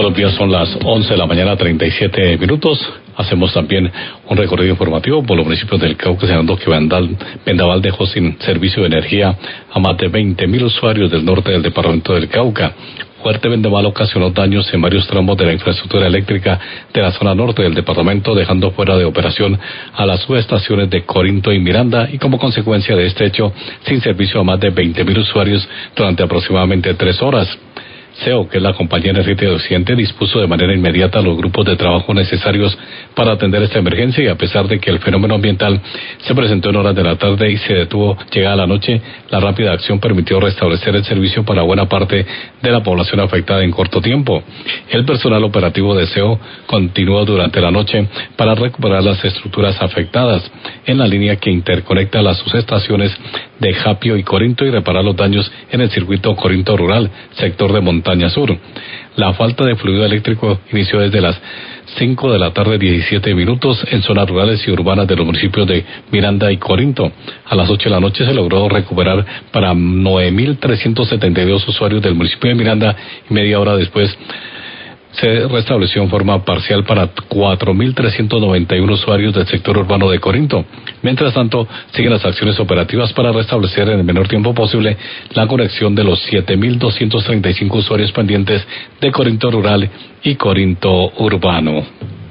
Todos los días son las 11 de la mañana, 37 minutos. Hacemos también un recorrido informativo por los municipios del Cauca, señalando que Vendaval dejó sin servicio de energía a más de 20.000 usuarios del norte del departamento del Cauca. Fuerte vendaval ocasionó daños en varios tramos de la infraestructura eléctrica de la zona norte del departamento, dejando fuera de operación a las subestaciones de Corinto y Miranda, y como consecuencia de este hecho, sin servicio a más de 20.000 usuarios durante aproximadamente 3 horas. SEO, que es la compañía energética de Occidente, dispuso de manera inmediata los grupos de trabajo necesarios para atender esta emergencia, y a pesar de que el fenómeno ambiental se presentó en horas de la tarde y se detuvo llegada la noche, la rápida acción permitió restablecer el servicio para buena parte de la población afectada en corto tiempo. El personal operativo de SEO continuó durante la noche para recuperar las estructuras afectadas en la línea que interconecta las subestaciones de Japio y Corinto y reparar los daños en el circuito Corinto Rural, sector de Montaña Sur. La falta de fluido eléctrico inició desde las 5 de la tarde, 17 minutos, en zonas rurales y urbanas de los municipios de Miranda y Corinto. A las 8 de la noche se logró recuperar para 9.372 usuarios del municipio de Miranda, y media hora después se restableció en forma parcial para 4.391 usuarios del sector urbano de Corinto. Mientras tanto, siguen las acciones operativas para restablecer en el menor tiempo posible la conexión de los 7.235 usuarios pendientes de Corinto Rural y Corinto Urbano.